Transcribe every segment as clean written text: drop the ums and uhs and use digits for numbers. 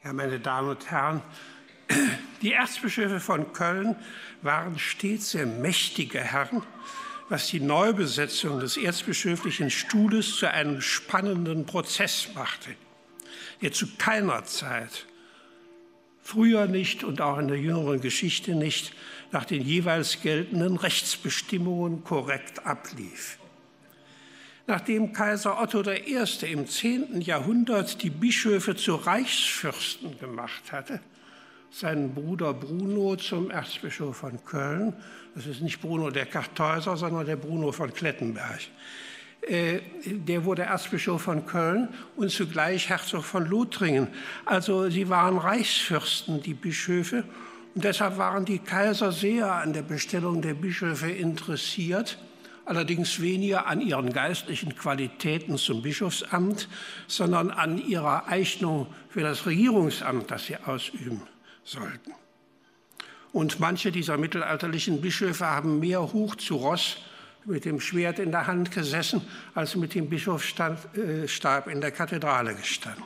Ja, meine Damen und Herren, die Erzbischöfe von Köln waren stets sehr mächtige Herren, was die Neubesetzung des erzbischöflichen Stuhles zu einem spannenden Prozess machte, der zu keiner Zeit, früher nicht und auch in der jüngeren Geschichte nicht, nach den jeweils geltenden Rechtsbestimmungen korrekt ablief. Nachdem Kaiser Otto I. im 10. Jahrhundert die Bischöfe zu Reichsfürsten gemacht hatte, seinen Bruder Bruno zum Erzbischof von Köln, das ist nicht Bruno der Kartäuser, sondern der Bruno von Klettenberg, der wurde Erzbischof von Köln und zugleich Herzog von Lothringen. Also sie waren Reichsfürsten, die Bischöfe, und deshalb waren die Kaiser sehr an der Bestellung der Bischöfe interessiert, allerdings weniger an ihren geistlichen Qualitäten zum Bischofsamt, sondern an ihrer Eignung für das Regierungsamt, das sie ausüben sollten. Und manche dieser mittelalterlichen Bischöfe haben mehr hoch zu Ross mit dem Schwert in der Hand gesessen, als mit dem Bischofsstab in der Kathedrale gestanden.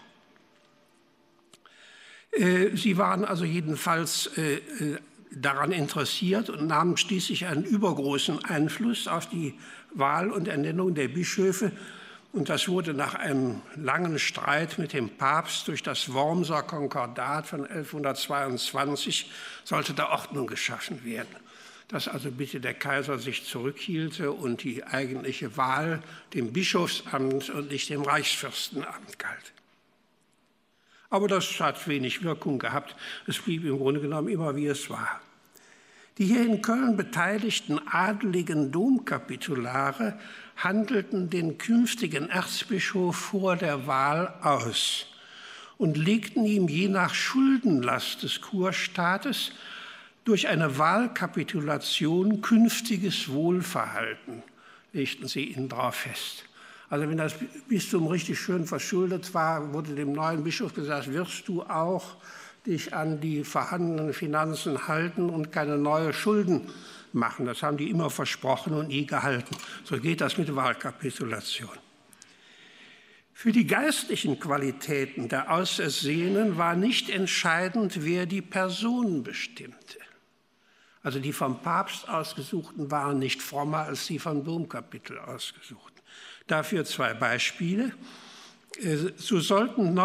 Sie waren also jedenfalls daran interessiert und nahmen schließlich einen übergroßen Einfluss auf die Wahl und Ernennung der Bischöfe. Und das wurde nach einem langen Streit mit dem Papst durch das Wormser Konkordat von 1122 sollte da Ordnung geschaffen werden, dass also bitte der Kaiser sich zurückhielte und die eigentliche Wahl dem Bischofsamt und nicht dem Reichsfürstenamt galt. Aber das hat wenig Wirkung gehabt. Es blieb im Grunde genommen immer, wie es war. Die hier in Köln beteiligten adeligen Domkapitulare handelten den künftigen Erzbischof vor der Wahl aus und legten ihm je nach Schuldenlast des Kurstaates durch eine Wahlkapitulation künftiges Wohlverhalten, legten sie ihn darauf fest. Also wenn das Bistum richtig schön verschuldet war, wurde dem neuen Bischof gesagt, wirst du auch dich an die vorhandenen Finanzen halten und keine neuen Schulden machen. Das haben die immer versprochen und nie gehalten. So geht das mit Wahlkapitulation. Für die geistlichen Qualitäten der Ausersehenen war nicht entscheidend, wer die Person bestimmte. Also die vom Papst Ausgesuchten waren nicht frommer als die vom Domkapitel Ausgesuchten. Dafür zwei Beispiele. So sollten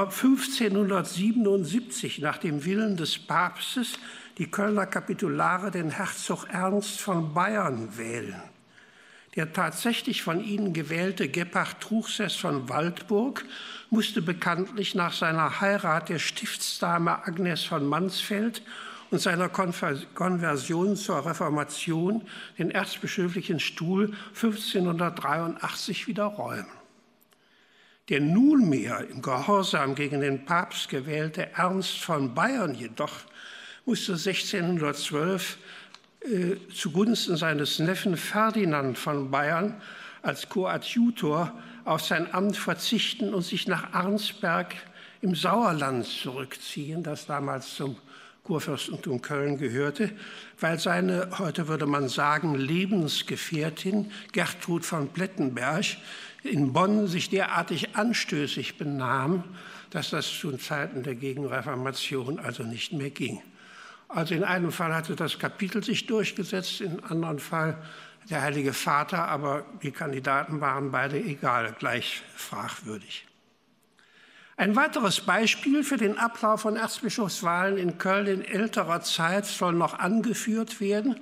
1577 nach dem Willen des Papstes die Kölner Kapitulare den Herzog Ernst von Bayern wählen. Der tatsächlich von ihnen gewählte Gebhard Truchsess von Waldburg musste bekanntlich nach seiner Heirat der Stiftsdame Agnes von Mansfeld und seiner Konversion zur Reformation den erzbischöflichen Stuhl 1583 wieder räumen. Der nunmehr im Gehorsam gegen den Papst gewählte Ernst von Bayern jedoch musste 1612 zugunsten seines Neffen Ferdinand von Bayern als Koadjutor auf sein Amt verzichten und sich nach Arnsberg im Sauerland zurückziehen, das damals zum Kurfürstentum Köln gehörte, weil seine, heute würde man sagen, Lebensgefährtin Gertrud von Plettenberg in Bonn sich derartig anstößig benahm, dass das zu Zeiten der Gegenreformation also nicht mehr ging. Also in einem Fall hatte das Kapitel sich durchgesetzt, in einem anderen Fall der Heilige Vater, aber die Kandidaten waren beide egal, gleich fragwürdig. Ein weiteres Beispiel für den Ablauf von Erzbischofswahlen in Köln in älterer Zeit soll noch angeführt werden.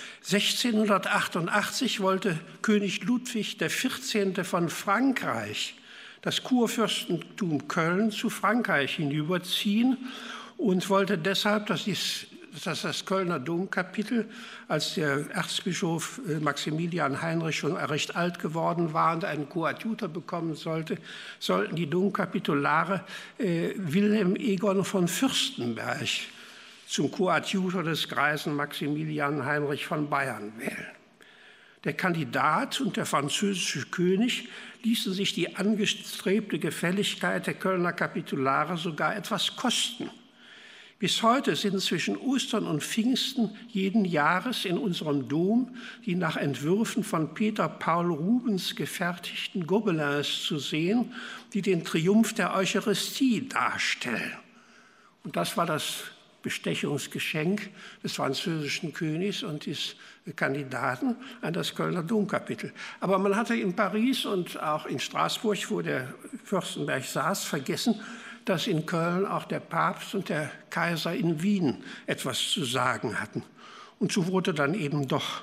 1688 wollte König Ludwig XIV. Von Frankreich das Kurfürstentum Köln zu Frankreich hinüberziehen und wollte deshalb, dass das Kölner Domkapitel, als der Erzbischof Maximilian Heinrich schon recht alt geworden war und einen Koadjutor bekommen sollte, sollten die Domkapitulare Wilhelm Egon von Fürstenberg zum Koadjutor des greisen Maximilian Heinrich von Bayern wählen. Der Kandidat und der französische König ließen sich die angestrebte Gefälligkeit der Kölner Kapitulare sogar etwas kosten. Bis heute sind zwischen Ostern und Pfingsten jeden Jahres in unserem Dom die nach Entwürfen von Peter Paul Rubens gefertigten Gobelins zu sehen, die den Triumph der Eucharistie darstellen. Und das war das Bestechungsgeschenk des französischen Königs und des Kandidaten an das Kölner Domkapitel. Aber man hatte in Paris und auch in Straßburg, wo der Fürstenberg saß, vergessen, dass in Köln auch der Papst und der Kaiser in Wien etwas zu sagen hatten. Und so wurde dann eben doch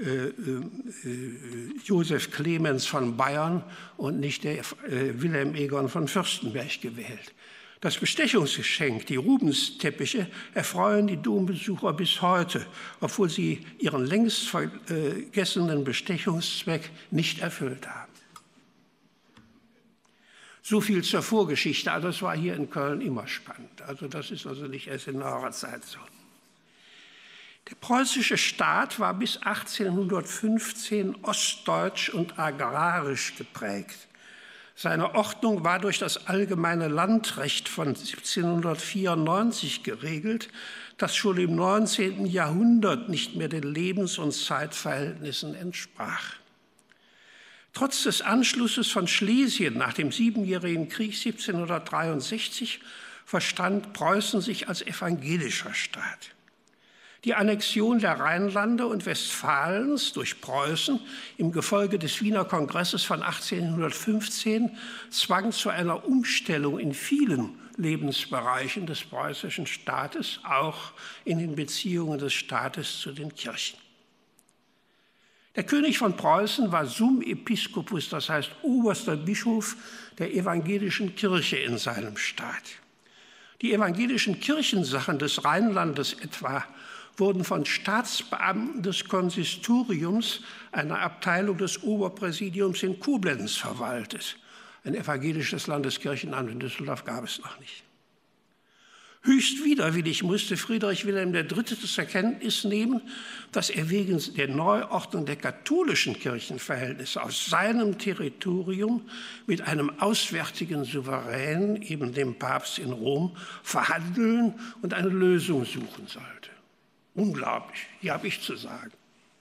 Josef Clemens von Bayern und nicht der Wilhelm Egon von Fürstenberg gewählt. Das Bestechungsgeschenk, die Rubensteppiche, erfreuen die Dombesucher bis heute, obwohl sie ihren längst vergessenen Bestechungszweck nicht erfüllt haben. So viel zur Vorgeschichte. Also das war hier in Köln immer spannend. Also das ist also nicht erst in neuerer Zeit so. Der preußische Staat war bis 1815 ostdeutsch und agrarisch geprägt. Seine Ordnung war durch das allgemeine Landrecht von 1794 geregelt, das schon im 19. Jahrhundert nicht mehr den Lebens- und Zeitverhältnissen entsprach. Trotz des Anschlusses von Schlesien nach dem Siebenjährigen Krieg 1763 verstand Preußen sich als evangelischer Staat. Die Annexion der Rheinlande und Westfalens durch Preußen im Gefolge des Wiener Kongresses von 1815 zwang zu einer Umstellung in vielen Lebensbereichen des preußischen Staates, auch in den Beziehungen des Staates zu den Kirchen. Der König von Preußen war Sum Episcopus, das heißt oberster Bischof der evangelischen Kirche in seinem Staat. Die evangelischen Kirchensachen des Rheinlandes etwa wurden von Staatsbeamten des Konsistoriums, einer Abteilung des Oberpräsidiums in Koblenz, verwaltet. Ein evangelisches Landeskirchenamt in Düsseldorf gab es noch nicht. Höchst widerwillig musste Friedrich Wilhelm III. Zur Kenntnis nehmen, dass er wegen der Neuordnung der katholischen Kirchenverhältnisse aus seinem Territorium mit einem auswärtigen Souverän, eben dem Papst in Rom, verhandeln und eine Lösung suchen sollte. Unglaublich, hier habe ich zu sagen.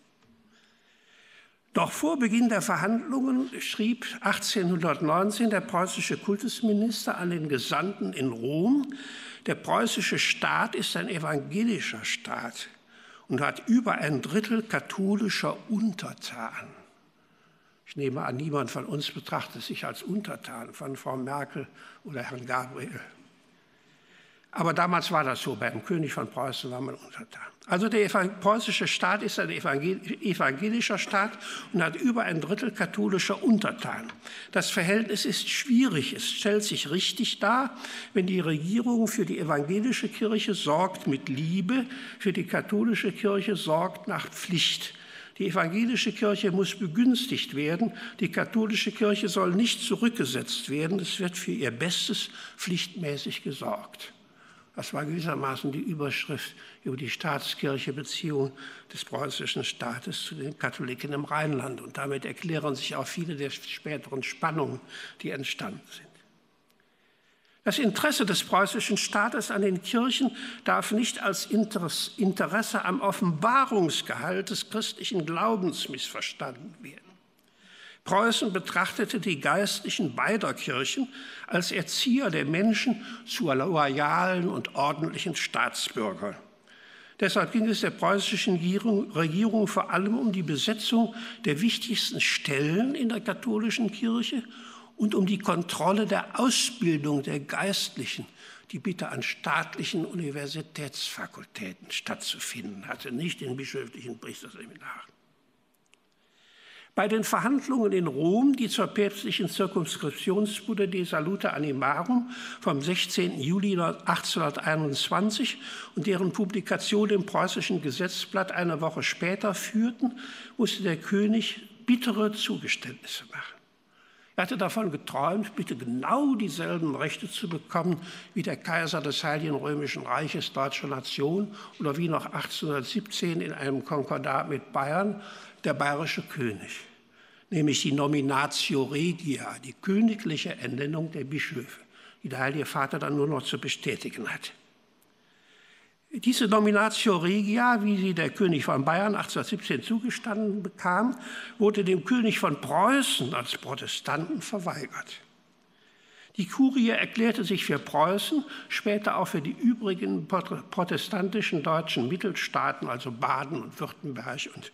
Doch vor Beginn der Verhandlungen schrieb 1819 der preußische Kultusminister an den Gesandten in Rom, der preußische Staat ist ein evangelischer Staat und hat über ein Drittel katholischer Untertanen. Ich nehme an, niemand von uns betrachtet sich als Untertan, von Frau Merkel oder Herrn Gabriel. Aber damals war das so, beim König von Preußen war man untertan. Also der preußische Staat ist ein evangelischer Staat und hat über ein Drittel katholischer Untertanen. Das Verhältnis ist schwierig. Es stellt sich richtig dar, wenn die Regierung für die evangelische Kirche sorgt mit Liebe, für die katholische Kirche sorgt nach Pflicht. Die evangelische Kirche muss begünstigt werden, die katholische Kirche soll nicht zurückgesetzt werden. Es wird für ihr Bestes pflichtmäßig gesorgt. Das war gewissermaßen die Überschrift über die Staatskirche-Beziehung des preußischen Staates zu den Katholiken im Rheinland. Und damit erklären sich auch viele der späteren Spannungen, die entstanden sind. Das Interesse des preußischen Staates an den Kirchen darf nicht als Interesse am Offenbarungsgehalt des christlichen Glaubens missverstanden werden. Preußen betrachtete die Geistlichen beider Kirchen als Erzieher der Menschen zu loyalen und ordentlichen Staatsbürgern. Deshalb ging es der preußischen Regierung vor allem um die Besetzung der wichtigsten Stellen in der katholischen Kirche und um die Kontrolle der Ausbildung der Geistlichen, die bitte an staatlichen Universitätsfakultäten stattzufinden hatte, nicht in bischöflichen Priesterseminaren. Bei den Verhandlungen in Rom, die zur päpstlichen Zirkumskriptionsbulle de Salute Animarum vom 16. Juli 1821 und deren Publikation im preußischen Gesetzblatt eine Woche später führten, musste der König bittere Zugeständnisse machen. Er hatte davon geträumt, bitte genau dieselben Rechte zu bekommen wie der Kaiser des Heiligen Römischen Reiches deutscher Nation oder wie noch 1817 in einem Konkordat mit Bayern der bayerische König, nämlich die Nominatio Regia, die königliche Ernennung der Bischöfe, die der Heilige Vater dann nur noch zu bestätigen hat. Diese Nominatio Regia, wie sie der König von Bayern 1817 zugestanden bekam, wurde dem König von Preußen als Protestanten verweigert. Die Kurie erklärte sich für Preußen, später auch für die übrigen protestantischen deutschen Mittelstaaten, also Baden und Württemberg und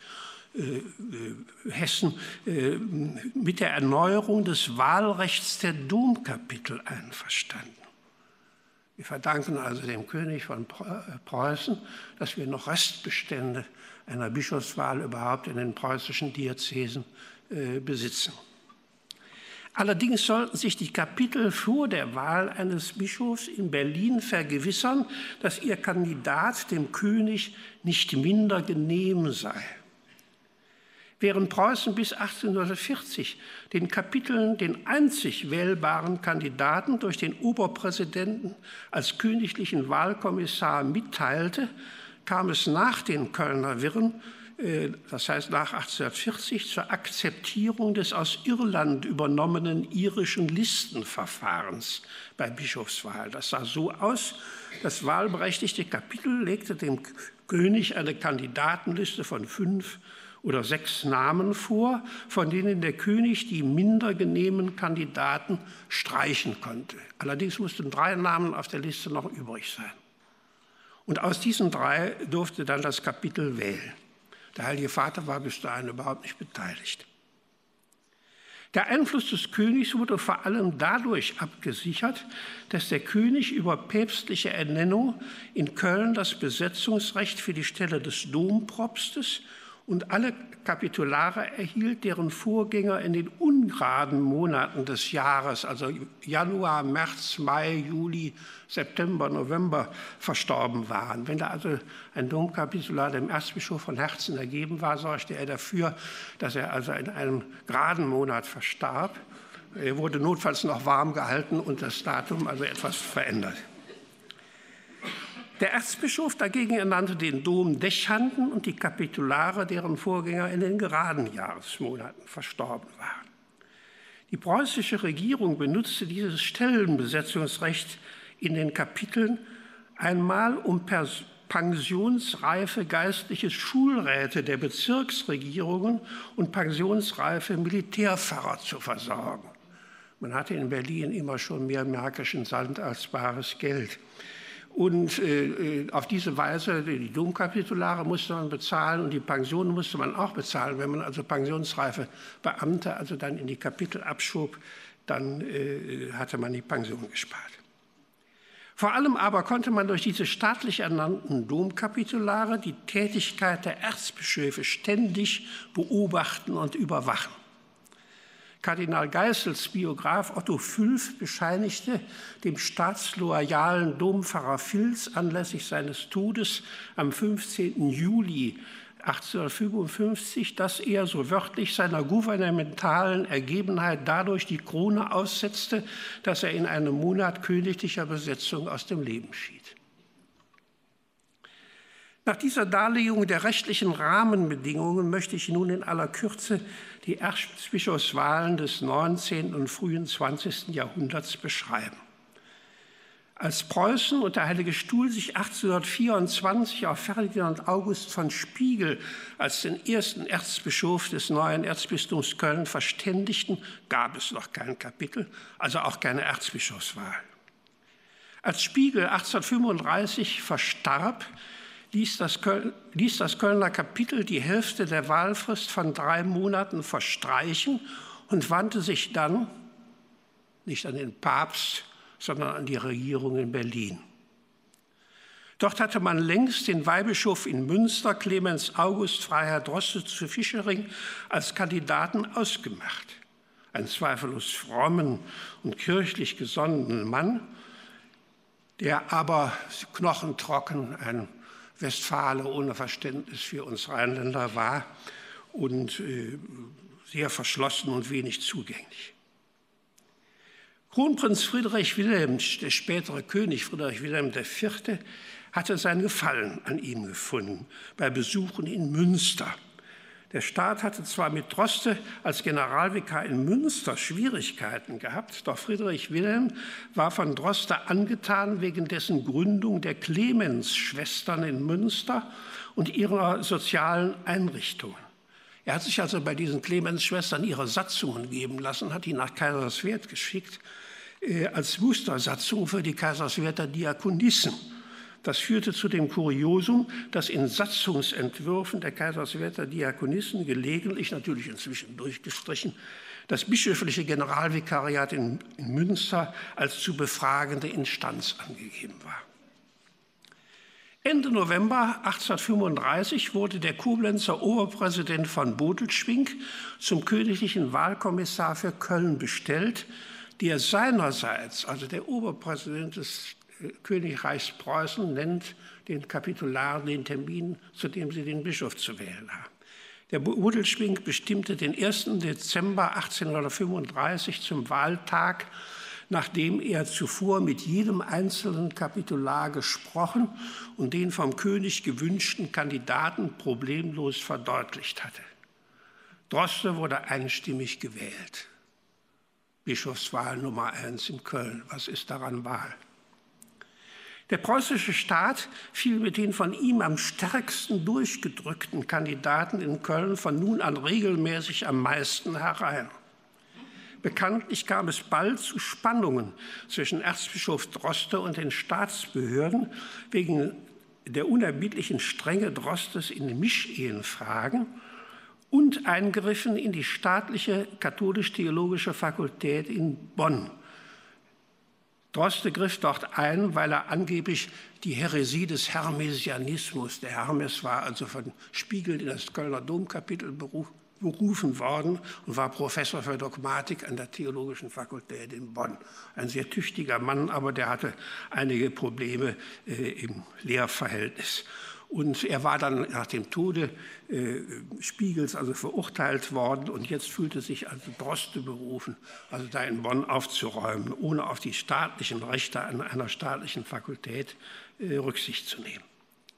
Hessen, mit der Erneuerung des Wahlrechts der Domkapitel einverstanden. Wir verdanken also dem König von Preußen, dass wir noch Restbestände einer Bischofswahl überhaupt in den preußischen Diözesen besitzen. Allerdings sollten sich die Kapitel vor der Wahl eines Bischofs in Berlin vergewissern, dass ihr Kandidat dem König nicht minder genehm sei. Während Preußen bis 1840 den Kapiteln den einzig wählbaren Kandidaten durch den Oberpräsidenten als königlichen Wahlkommissar mitteilte, kam es nach den Kölner Wirren, das heißt nach 1840, zur Akzeptierung des aus Irland übernommenen irischen Listenverfahrens bei Bischofswahl. Das sah so aus: Das wahlberechtigte Kapitel legte dem König eine Kandidatenliste von 5 oder 6 Namen vor, von denen der König die minder genehmen Kandidaten streichen konnte. Allerdings mussten 3 Namen auf der Liste noch übrig sein. Und aus diesen 3 durfte dann das Kapitel wählen. Der Heilige Vater war bis dahin überhaupt nicht beteiligt. Der Einfluss des Königs wurde vor allem dadurch abgesichert, dass der König über päpstliche Ernennung in Köln das Besetzungsrecht für die Stelle des Dompropstes und alle Kapitulare erhielt, deren Vorgänger in den ungeraden Monaten des Jahres, also Januar, März, Mai, Juli, September, November, verstorben waren. Wenn da also ein Domkapitular dem Erzbischof von Herzen ergeben war, sorgte er dafür, dass er also in einem geraden Monat verstarb. Er wurde notfalls noch warm gehalten und das Datum also etwas verändert. Der Erzbischof dagegen ernannte den Domdechanten und die Kapitulare, deren Vorgänger in den geraden Jahresmonaten verstorben waren. Die preußische Regierung benutzte dieses Stellenbesetzungsrecht in den Kapiteln einmal, um pensionsreife geistliche Schulräte der Bezirksregierungen und pensionsreife Militärpfarrer zu versorgen. Man hatte in Berlin immer schon mehr märkischen Sand als bares Geld. Und auf diese Weise, die Domkapitulare musste man bezahlen und die Pensionen musste man auch bezahlen. Wenn man also pensionsreife Beamte also dann in die Kapitel abschob, dann hatte man die Pension gespart. Vor allem aber konnte man durch diese staatlich ernannten Domkapitulare die Tätigkeit der Erzbischöfe ständig beobachten und überwachen. Kardinal Geissels Biograf Otto Fülf bescheinigte dem staatsloyalen Dompfarrer Vils anlässlich seines Todes am 15. Juli 1855, dass er, so wörtlich, seiner gouvernementalen Ergebenheit dadurch die Krone aussetzte, dass er in einem Monat königlicher Besetzung aus dem Leben schied. Nach dieser Darlegung der rechtlichen Rahmenbedingungen möchte ich nun in aller Kürze die Erzbischofswahlen des 19. und frühen 20. Jahrhunderts beschreiben. Als Preußen und der Heilige Stuhl sich 1824 auf Ferdinand August von Spiegel als den ersten Erzbischof des neuen Erzbistums Köln verständigten, gab es noch kein Kapitel, also auch keine Erzbischofswahl. Als Spiegel 1835 verstarb, ließ das Kölner Kapitel die Hälfte der Wahlfrist von 3 Monaten verstreichen und wandte sich dann nicht an den Papst, sondern an die Regierung in Berlin. Dort hatte man längst den Weihbischof in Münster, Clemens August Freiherr Droste zu Fischering, als Kandidaten ausgemacht. Ein zweifellos frommen und kirchlich gesonnenen Mann, der aber knochentrocken ein Westfale ohne Verständnis für uns Rheinländer war und sehr verschlossen und wenig zugänglich. Kronprinz Friedrich Wilhelm, der spätere König Friedrich Wilhelm IV., hatte sein Gefallen an ihm gefunden bei Besuchen in Münster. Der Staat hatte zwar mit Droste als Generalvikar in Münster Schwierigkeiten gehabt, doch Friedrich Wilhelm war von Droste angetan wegen dessen Gründung der Clemensschwestern in Münster und ihrer sozialen Einrichtungen. Er hat sich also bei diesen Clemensschwestern ihre Satzungen geben lassen, hat die nach Kaiserswerth geschickt. als Mustersatzung für die Kaiserswerther Diakonissen. Das führte zu dem Kuriosum, dass in Satzungsentwürfen der Kaiserswerther Diakonissen gelegentlich, natürlich inzwischen durchgestrichen, das bischöfliche Generalvikariat in Münster als zu befragende Instanz angegeben war. Ende November 1835 wurde der Koblenzer Oberpräsident von Bodelschwingh zum königlichen Wahlkommissar für Köln bestellt, der seinerseits, also der Oberpräsident des Königreichs Preußen, nennt den Kapitularen den Termin, zu dem sie den Bischof zu wählen haben. Der Bodelschwingh bestimmte den 1. Dezember 1835 zum Wahltag, nachdem er zuvor mit jedem einzelnen Kapitular gesprochen und den vom König gewünschten Kandidaten problemlos verdeutlicht hatte. Droste wurde einstimmig gewählt. Bischofswahl Nummer 1 in Köln. Was ist daran Wahl? Der preußische Staat fiel mit den von ihm am stärksten durchgedrückten Kandidaten in Köln von nun an regelmäßig am meisten herein. Bekanntlich kam es bald zu Spannungen zwischen Erzbischof Droste und den Staatsbehörden wegen der unerbittlichen Strenge Drostes in Mischehenfragen und Eingriffen in die staatliche katholisch-theologische Fakultät in Bonn. Droste griff dort ein, weil er angeblich die Häresie des Hermesianismus, der Hermes war also von Spiegel in das Kölner Domkapitel berufen worden und war Professor für Dogmatik an der Theologischen Fakultät in Bonn. Ein sehr tüchtiger Mann, aber der hatte einige Probleme im Lehrverhältnis. Und er war dann nach dem Tode Spiegels also verurteilt worden und jetzt fühlte sich also Droste berufen, also da in Bonn aufzuräumen, ohne auf die staatlichen Rechte an einer staatlichen Fakultät Rücksicht zu nehmen.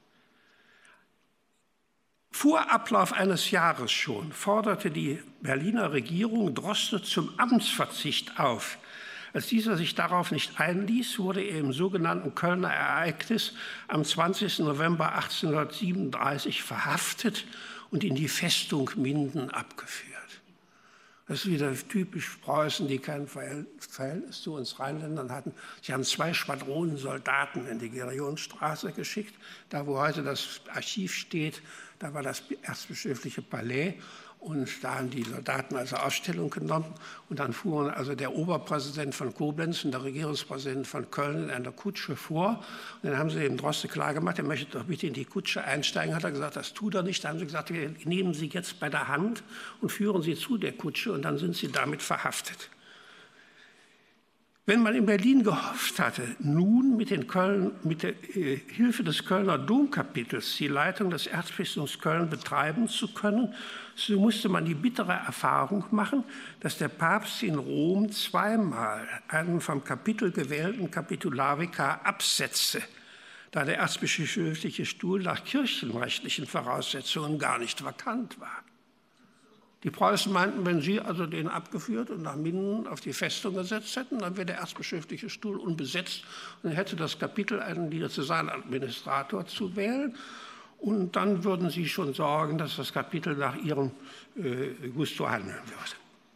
Vor Ablauf eines Jahres schon forderte die Berliner Regierung Droste zum Amtsverzicht auf. Als dieser sich darauf nicht einließ, wurde er im sogenannten Kölner Ereignis am 20. November 1837 verhaftet und in die Festung Minden abgeführt. Das ist wieder typisch Preußen, die kein Verhältnis zu uns Rheinländern hatten. Sie haben 2 Schwadronen Soldaten in die Gerionstraße geschickt. Da, wo heute das Archiv steht, da war das erzbischöfliche Palais. Und da haben die Soldaten also Ausstellung genommen. Und dann fuhren also der Oberpräsident von Koblenz und der Regierungspräsident von Köln in einer Kutsche vor. Und dann haben sie dem Droste klargemacht, er möchte doch bitte in die Kutsche einsteigen. Hat er gesagt, das tut er nicht. Dann haben sie gesagt, wir nehmen Sie jetzt bei der Hand und führen Sie zu der Kutsche. Und dann sind Sie damit verhaftet. Wenn man in Berlin gehofft hatte, nun mit der Hilfe des Kölner Domkapitels die Leitung des Erzbistums Köln betreiben zu können, so musste man die bittere Erfahrung machen, dass der Papst in Rom zweimal einen vom Kapitel gewählten Kapitularvikar absetzte, da der erzbischöfliche Stuhl nach kirchenrechtlichen Voraussetzungen gar nicht vakant war. Die Preußen meinten, wenn sie also den abgeführt und nach Minden auf die Festung gesetzt hätten, dann wäre der erzbischöfliche Stuhl unbesetzt und dann hätte das Kapitel einen Diözesanadministrator zu wählen. Und dann würden sie schon sorgen, dass das Kapitel nach ihrem Gusto handeln würde.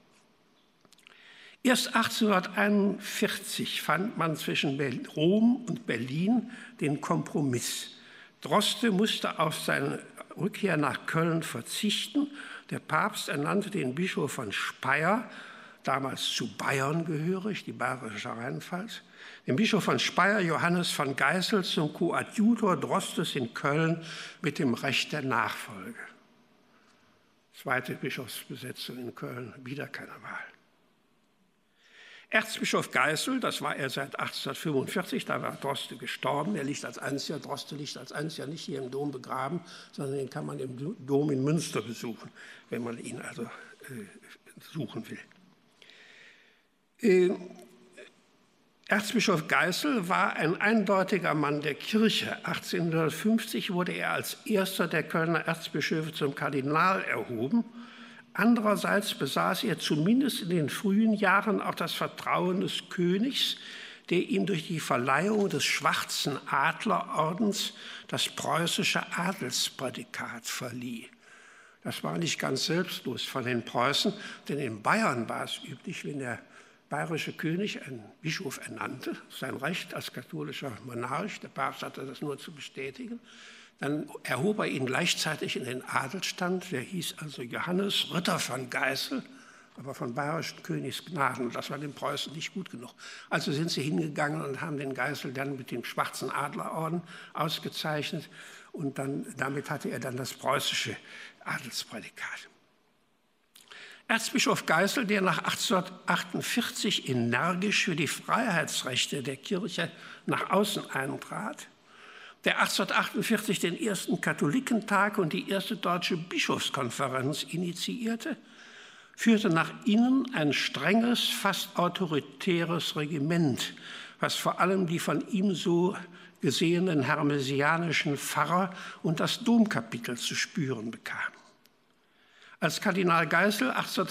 Erst 1841 fand man zwischen Rom und Berlin den Kompromiss. Droste musste auf seine Rückkehr nach Köln verzichten. Der Papst ernannte den Bischof von Speyer, damals zu Bayern gehörig, die bayerische Rheinpfalz, den Bischof von Speyer, Johannes von Geißel, zum Koadjutor Drostes in Köln mit dem Recht der Nachfolge. Zweite Bischofsbesetzung in Köln, wieder keine Wahl. Erzbischof Geißel, das war er seit 1845, da war Droste gestorben. Er liegt als einziger, Droste liegt als einziger nicht hier im Dom begraben, sondern den kann man im Dom in Münster besuchen, wenn man ihn also suchen will. Erzbischof Geißel war ein eindeutiger Mann der Kirche. 1850 wurde er als erster der Kölner Erzbischöfe zum Kardinal erhoben. Andererseits besaß er zumindest in den frühen Jahren auch das Vertrauen des Königs, der ihm durch die Verleihung des Schwarzen Adlerordens das preußische Adelsprädikat verlieh. Das war nicht ganz selbstlos von den Preußen, denn in Bayern war es üblich, wenn der bayerische König einen Bischof ernannte, sein Recht als katholischer Monarch, der Papst hatte das nur zu bestätigen, dann erhob er ihn gleichzeitig in den Adelsstand, der hieß also Johannes Ritter von Geißel, aber von bayerischen Königsgnaden. Das war den Preußen nicht gut genug. Also sind sie hingegangen und haben den Geißel dann mit dem Schwarzen Adlerorden ausgezeichnet und damit hatte er dann das preußische Adelsprädikat. Erzbischof Geißel, der nach 1848 energisch für die Freiheitsrechte der Kirche nach außen eintrat, der 1848 den ersten Katholikentag und die erste deutsche Bischofskonferenz initiierte, führte nach innen ein strenges, fast autoritäres Regiment, was vor allem die von ihm so gesehenen hermesianischen Pfarrer und das Domkapitel zu spüren bekam. Als Kardinal Geißel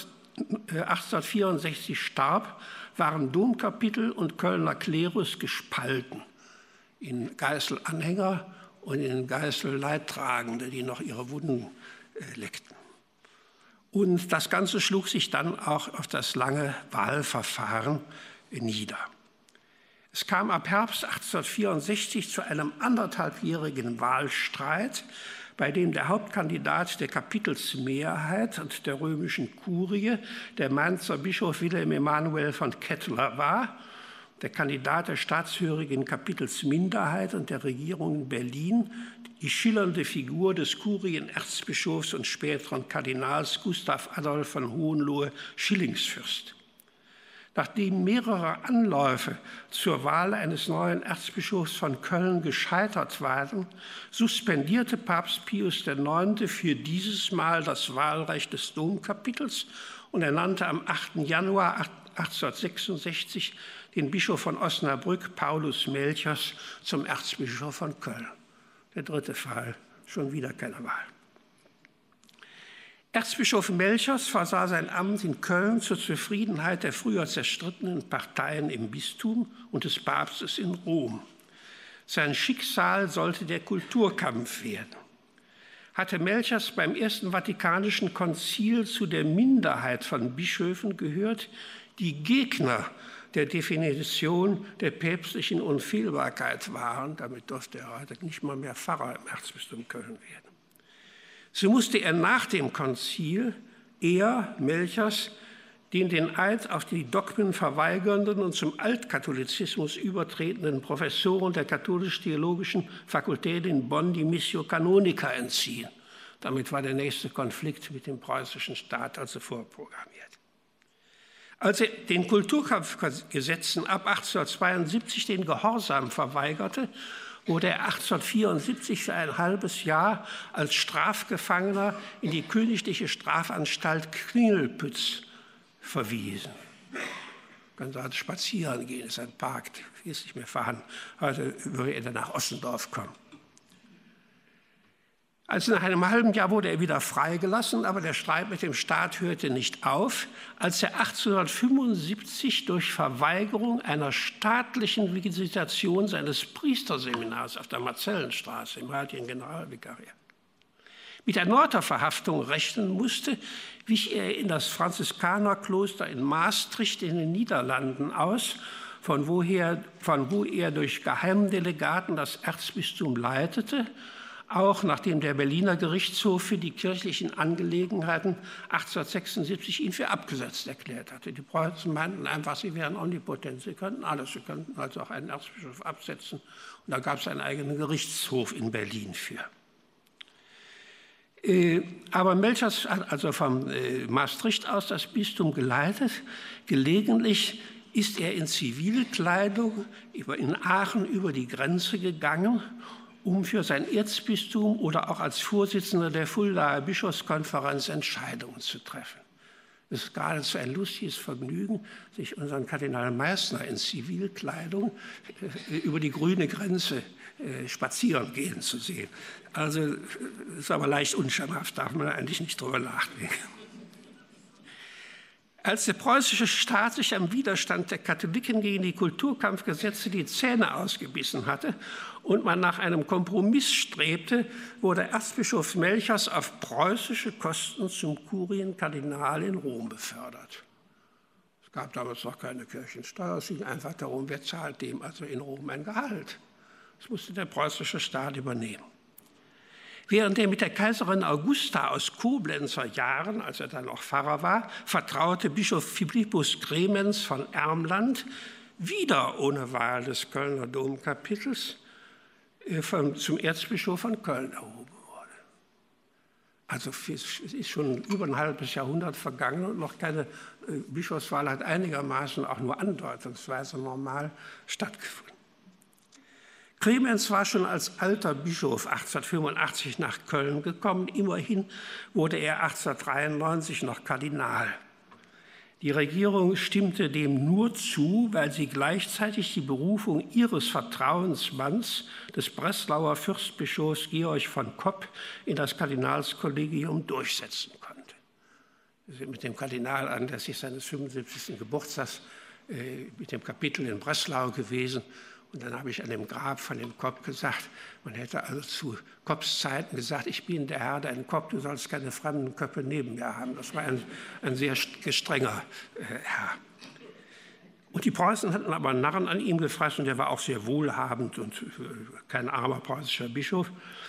1864 starb, waren Domkapitel und Kölner Klerus gespalten in Geißel-Anhänger und in Geißel-Leidtragende, die noch ihre Wunden leckten. Und das Ganze schlug sich dann auch auf das lange Wahlverfahren nieder. Es kam ab Herbst 1864 zu einem anderthalbjährigen Wahlstreit, bei dem der Hauptkandidat der Kapitelsmehrheit und der römischen Kurie der Mainzer Bischof Wilhelm Emanuel von Kettler war, der Kandidat der staatshörigen Kapitelsminderheit und der Regierung in Berlin, die schillernde Figur des Kurienerzbischofs und späteren Kardinals Gustav Adolf von Hohenlohe-Schillingsfürst. Nachdem mehrere Anläufe zur Wahl eines neuen Erzbischofs von Köln gescheitert waren, suspendierte Papst Pius IX. Für dieses Mal das Wahlrecht des Domkapitels und ernannte am 8. Januar 1866 den Bischof von Osnabrück, Paulus Melchers, zum Erzbischof von Köln. Der dritte Fall, schon wieder keine Wahl. Erzbischof Melchers versah sein Amt in Köln zur Zufriedenheit der früher zerstrittenen Parteien im Bistum und des Papstes in Rom. Sein Schicksal sollte der Kulturkampf werden. Hatte Melchers beim Ersten Vatikanischen Konzil zu der Minderheit von Bischöfen gehört, die Gegner der Definition der päpstlichen Unfehlbarkeit waren. Damit durfte er heute nicht mal mehr Pfarrer im Erzbistum Köln werden. So musste er nach dem Konzil, Melchers, den Eid auf die Dogmen verweigernden und zum Altkatholizismus übertretenden Professoren der Katholisch-Theologischen Fakultät in Bonn die Missio Canonica entziehen. Damit war der nächste Konflikt mit dem preußischen Staat also vorprogrammiert. Als er den Kulturkampfgesetzen ab 1872 den Gehorsam verweigerte, wurde er 1874 für ein halbes Jahr als Strafgefangener in die königliche Strafanstalt Klingelpütz verwiesen. Man kann spazieren gehen, ist ein Park, hier ist nicht mehr vorhanden. Heute würde er dann nach Ossendorf kommen. Also nach einem halben Jahr wurde er wieder freigelassen, aber der Streit mit dem Staat hörte nicht auf, als er 1875 durch Verweigerung einer staatlichen Visitation seines Priesterseminars auf der Marzellenstraße im heutigen Generalvikariat mit erneuter Verhaftung rechnen musste, wich er in das Franziskanerkloster in Maastricht in den Niederlanden aus, von wo er durch Geheimdelegaten das Erzbistum leitete, auch nachdem der Berliner Gerichtshof für die kirchlichen Angelegenheiten 1876 ihn für abgesetzt erklärt hatte. Die Preußen meinten einfach, sie wären omnipotent, sie könnten alles, sie könnten also auch einen Erzbischof absetzen. Und da gab es einen eigenen Gerichtshof in Berlin für. Aber Melchers hat also von Maastricht aus das Bistum geleitet. Gelegentlich ist er in Zivilkleidung in Aachen über die Grenze gegangen, um für sein Erzbistum oder auch als Vorsitzender der Fuldaer Bischofskonferenz Entscheidungen zu treffen. Es ist geradezu ein lustiges Vergnügen, sich unseren Kardinal Meissner in Zivilkleidung über die grüne Grenze spazieren gehen zu sehen. Also ist aber leicht unschamhaft, darf man eigentlich nicht drüber nachdenken. Als der preußische Staat sich am Widerstand der Katholiken gegen die Kulturkampfgesetze die Zähne ausgebissen hatte und man nach einem Kompromiss strebte, wurde Erzbischof Melchers auf preußische Kosten zum Kurienkardinal in Rom befördert. Es gab damals noch keine Kirchensteuer, es ging einfach darum, wer zahlt dem also in Rom ein Gehalt. Das musste der preußische Staat übernehmen. Während er mit der Kaiserin Augusta aus Koblenzer Jahren, als er dann noch Pfarrer war, vertraute Bischof Philippus Clemens von Ermland, wieder ohne Wahl des Kölner Domkapitels, zum Erzbischof von Köln erhoben wurde. Also es ist schon über ein halbes Jahrhundert vergangen und noch keine Bischofswahl hat einigermaßen auch nur andeutungsweise normal stattgefunden. Clemens war schon als alter Bischof 1885 nach Köln gekommen. Immerhin wurde er 1893 noch Kardinal. Die Regierung stimmte dem nur zu, weil sie gleichzeitig die Berufung ihres Vertrauensmanns, des Breslauer Fürstbischofs Georg von Kopp, in das Kardinalskollegium durchsetzen konnte. Wir sind mit dem Kardinal anlässlich seines 75. Geburtstags mit dem Kapitel in Breslau gewesen. Und dann habe ich an dem Grab von dem Kopp gesagt, man hätte also zu Kopps Zeiten gesagt, ich bin der Herr, dein Kopp, du sollst keine fremden Köpfe neben mir haben. Das war ein sehr gestrenger Herr. Und die Preußen hatten aber einen Narren an ihm gefressen, der war auch sehr wohlhabend und kein armer preußischer Bischof.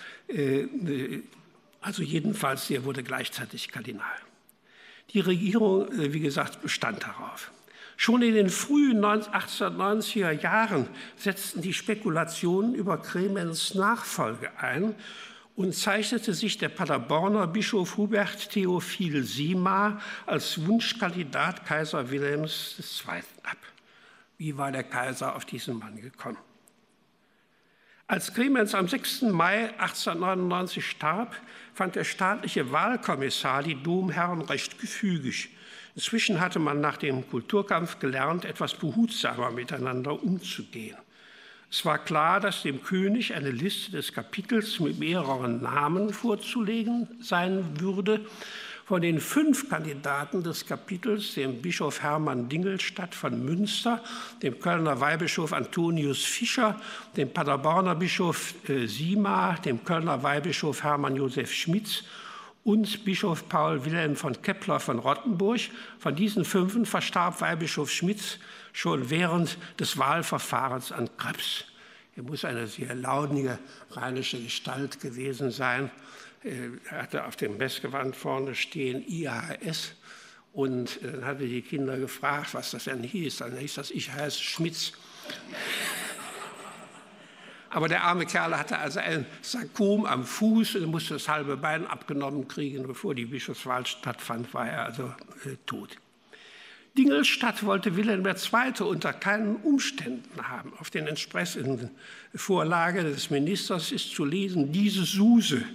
Also jedenfalls, der wurde gleichzeitig Kardinal. Die Regierung, wie gesagt, bestand darauf. Schon in den frühen 1890er Jahren setzten die Spekulationen über Clemens Nachfolge ein und zeichnete sich der Paderborner Bischof Hubert Theophil Simar als Wunschkandidat Kaiser Wilhelms II. Ab. Wie war der Kaiser auf diesen Mann gekommen? Als Clemens am 6. Mai 1899 starb, fand der staatliche Wahlkommissar die Domherren recht gefügig. Inzwischen hatte man nach dem Kulturkampf gelernt, etwas behutsamer miteinander umzugehen. Es war klar, dass dem König eine Liste des Kapitels mit mehreren Namen vorzulegen sein würde. Von den 5 Kandidaten des Kapitels, dem Bischof Hermann Dingelstadt von Münster, dem Kölner Weihbischof Antonius Fischer, dem Paderborner Bischof Simar, dem Kölner Weihbischof Hermann Josef Schmitz und Bischof Paul Wilhelm von Kepler von Rottenburg. Von diesen 5 verstarb Weihbischof Schmitz schon während des Wahlverfahrens an Krebs. Er muss eine sehr launige rheinische Gestalt gewesen sein. Er hatte auf dem Messgewand vorne stehen IHS. Und dann hatte die Kinder gefragt, was das denn hieß. Dann hieß das, ich heiße Schmitz. Aber der arme Kerl hatte also ein Sarkom am Fuß und musste das halbe Bein abgenommen kriegen. Bevor die Bischofswahl stattfand, war er also tot. Dingelstadt wollte Wilhelm II. Unter keinen Umständen haben. Auf den entsprechenden Vorlage des Ministers ist zu lesen, diese Suse.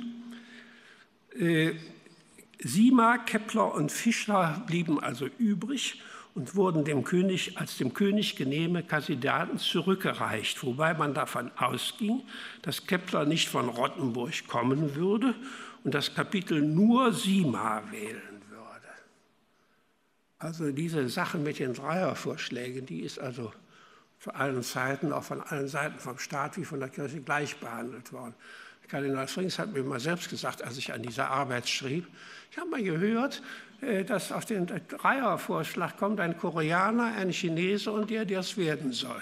Simar, Kepler und Fischer blieben also übrig und wurden dem König als dem König genehme Kandidaten zurückgereicht, wobei man davon ausging, dass Kepler nicht von Rottenburg kommen würde und das Kapitel nur Simar wählen würde. Also diese Sache mit den Dreiervorschlägen, die ist also zu allen Zeiten, auch von allen Seiten vom Staat wie von der Kirche gleich behandelt worden. Kardinal Frings hat mir mal selbst gesagt, als ich an dieser Arbeit schrieb, ich habe mal gehört, dass auf den Dreiervorschlag kommt ein Koreaner, ein Chinese und der es werden soll.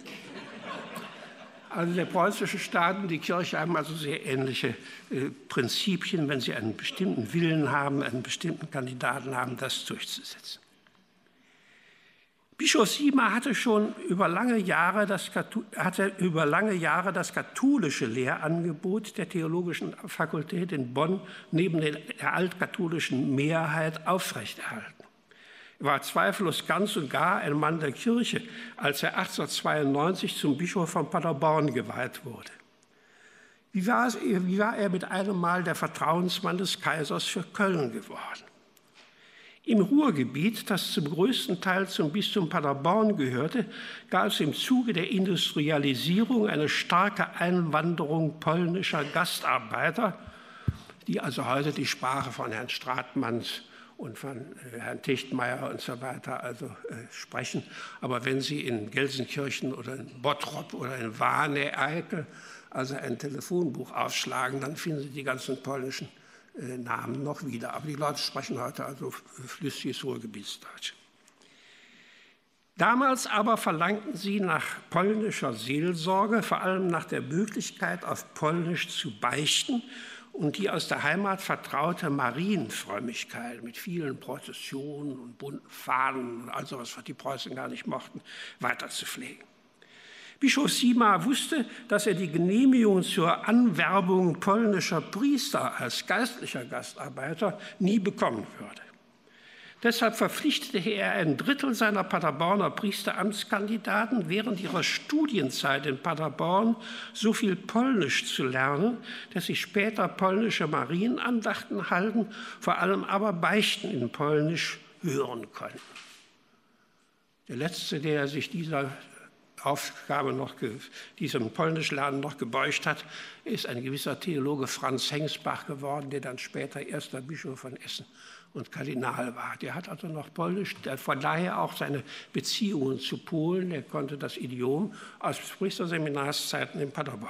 Also der preußische Staat und die Kirche haben also sehr ähnliche Prinzipien, wenn sie einen bestimmten Willen haben, einen bestimmten Kandidaten haben, das durchzusetzen. Bischof Simar hatte schon über lange Jahre das katholische Lehrangebot der Theologischen Fakultät in Bonn neben der altkatholischen Mehrheit aufrechterhalten. Er war zweifellos ganz und gar ein Mann der Kirche, als er 1892 zum Bischof von Paderborn geweiht wurde. Wie war er mit einem Mal der Vertrauensmann des Kaisers für Köln geworden? Im Ruhrgebiet, das zum größten Teil zum Bistum Paderborn gehörte, gab es im Zuge der Industrialisierung eine starke Einwanderung polnischer Gastarbeiter, die also heute die Sprache von Herrn Stratmanns und von Herrn Tichtmeier und so weiter sprechen. Aber wenn Sie in Gelsenkirchen oder in Bottrop oder in Warne-Eickel also ein Telefonbuch aufschlagen, dann finden Sie die ganzen polnischen Namen noch wieder. Aber die Leute sprechen heute also flüssiges Ruhrgebietsdeutsch. Damals aber verlangten sie nach polnischer Seelsorge, vor allem nach der Möglichkeit, auf Polnisch zu beichten und die aus der Heimat vertraute Marienfrömmigkeit mit vielen Prozessionen und bunten Fahnen und all sowas, was die Preußen gar nicht mochten, weiterzupflegen. Bischof Sima wusste, dass er die Genehmigung zur Anwerbung polnischer Priester als geistlicher Gastarbeiter nie bekommen würde. Deshalb verpflichtete er ein Drittel seiner Paderborner Priesteramtskandidaten während ihrer Studienzeit in Paderborn so viel Polnisch zu lernen, dass sie später polnische Marienandachten halten, vor allem aber Beichten in Polnisch hören konnten. Der letzte, der sich dieser Aufgabe diesem Polnischlernen noch gebeugt hat, ist ein gewisser Theologe Franz Hengsbach geworden, der dann später erster Bischof von Essen und Kardinal war. Der hat also noch Polnisch, von daher auch seine Beziehungen zu Polen. Er konnte das Idiom aus Priesterseminarszeiten in Paderborn.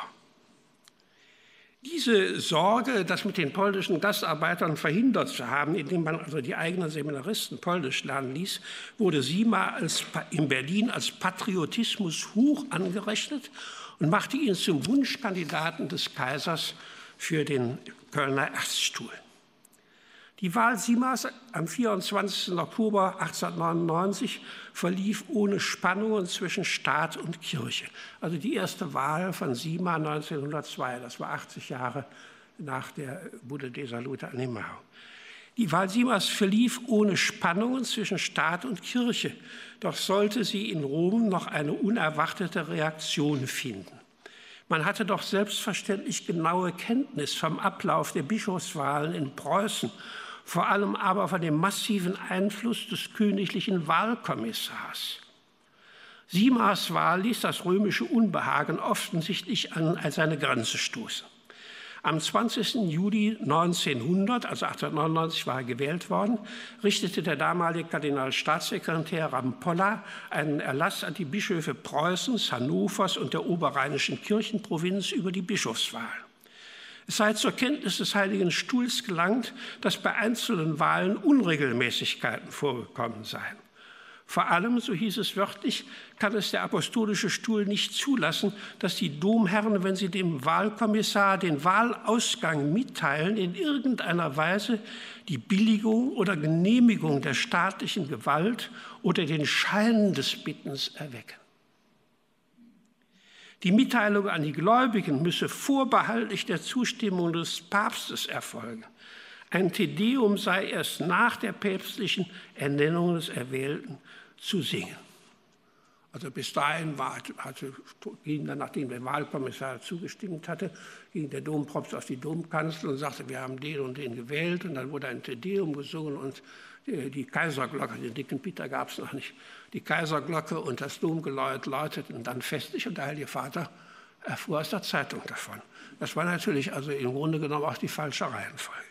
Diese Sorge, das mit den polnischen Gastarbeitern verhindert zu haben, indem man also die eigenen Seminaristen Polnisch lernen ließ, wurde Sima in Berlin als Patriotismus hoch angerechnet und machte ihn zum Wunschkandidaten des Kaisers für den Kölner Erzstuhl. Die Wahl Simas am 24. Oktober 1899 verlief ohne Spannungen zwischen Staat und Kirche. Also die erste Wahl von Sima 1902, das war 80 Jahre nach der Bulle de Salute Animao. Die Wahl Simas verlief ohne Spannungen zwischen Staat und Kirche, doch sollte sie in Rom noch eine unerwartete Reaktion finden. Man hatte doch selbstverständlich genaue Kenntnis vom Ablauf der Bischofswahlen in Preußen, vor allem aber von dem massiven Einfluss des königlichen Wahlkommissars. Simas Wahl ließ das römische Unbehagen offensichtlich an seine Grenze stoßen. Am 20. Juli 1900, also 1899 war er gewählt worden, richtete der damalige Kardinalstaatssekretär Rampolla einen Erlass an die Bischöfe Preußens, Hannovers und der oberrheinischen Kirchenprovinz über die Bischofswahl. Es sei zur Kenntnis des Heiligen Stuhls gelangt, dass bei einzelnen Wahlen Unregelmäßigkeiten vorgekommen seien. Vor allem, so hieß es wörtlich, kann es der Apostolische Stuhl nicht zulassen, dass die Domherren, wenn sie dem Wahlkommissar den Wahlausgang mitteilen, in irgendeiner Weise die Billigung oder Genehmigung der staatlichen Gewalt oder den Schein des Bittens erwecken. Die Mitteilung an die Gläubigen müsse vorbehaltlich der Zustimmung des Papstes erfolgen. Ein Te Deum sei erst nach der päpstlichen Ernennung des Erwählten zu singen. Also bis dahin ging dann, nachdem der Wahlkommissar zugestimmt hatte, ging der Dompropst auf die Domkanzel und sagte, wir haben den und den gewählt. Und dann wurde ein Te Deum gesungen und die Kaiserglocke, den dicken Peter gab es noch nicht, die Kaiserglocke und das Domgeläut läuteten dann festlich und der Heilige Vater erfuhr aus der Zeitung davon. Das war natürlich also im Grunde genommen auch die falsche Reihenfolge.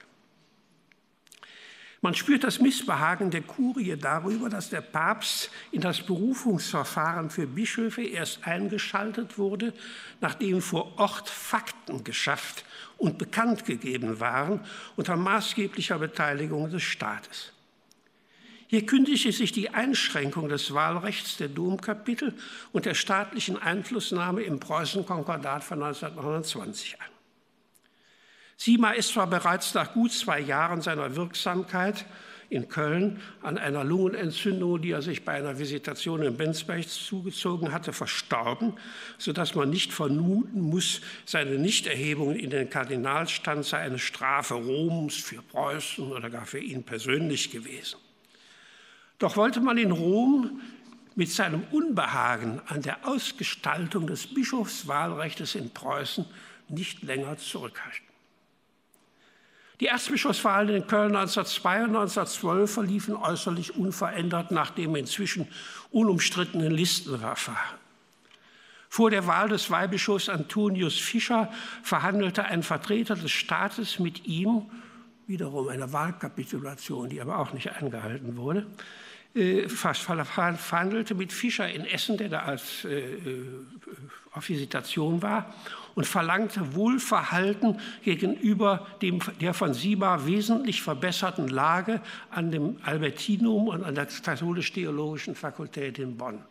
Man spürt das Missbehagen der Kurie darüber, dass der Papst in das Berufungsverfahren für Bischöfe erst eingeschaltet wurde, nachdem vor Ort Fakten geschafft und bekannt gegeben waren unter maßgeblicher Beteiligung des Staates. Hier kündigte sich die Einschränkung des Wahlrechts der Domkapitel und der staatlichen Einflussnahme im Preußen-Konkordat von 1929 an. Sima ist zwar bereits nach gut 2 Jahren seiner Wirksamkeit in Köln an einer Lungenentzündung, die er sich bei einer Visitation in Bensberg zugezogen hatte, verstorben, sodass man nicht vermuten muss, seine Nichterhebung in den Kardinalsstand sei eine Strafe Roms für Preußen oder gar für ihn persönlich gewesen. Doch wollte man in Rom mit seinem Unbehagen an der Ausgestaltung des Bischofswahlrechts in Preußen nicht länger zurückhalten. Die Erzbischofswahlen in Köln 1902 und 1912 verliefen äußerlich unverändert nach dem inzwischen unumstrittenen Listenverfahren. Vor der Wahl des Weihbischofs Antonius Fischer verhandelte ein Vertreter des Staates mit ihm, wiederum eine Wahlkapitulation, die aber auch nicht eingehalten wurde, verhandelte mit Fischer in Essen, der da als auf Visitation war, und verlangte Wohlverhalten gegenüber der von Sima wesentlich verbesserten Lage an dem Albertinum und an der Katholisch-Theologischen Fakultät in Bonn.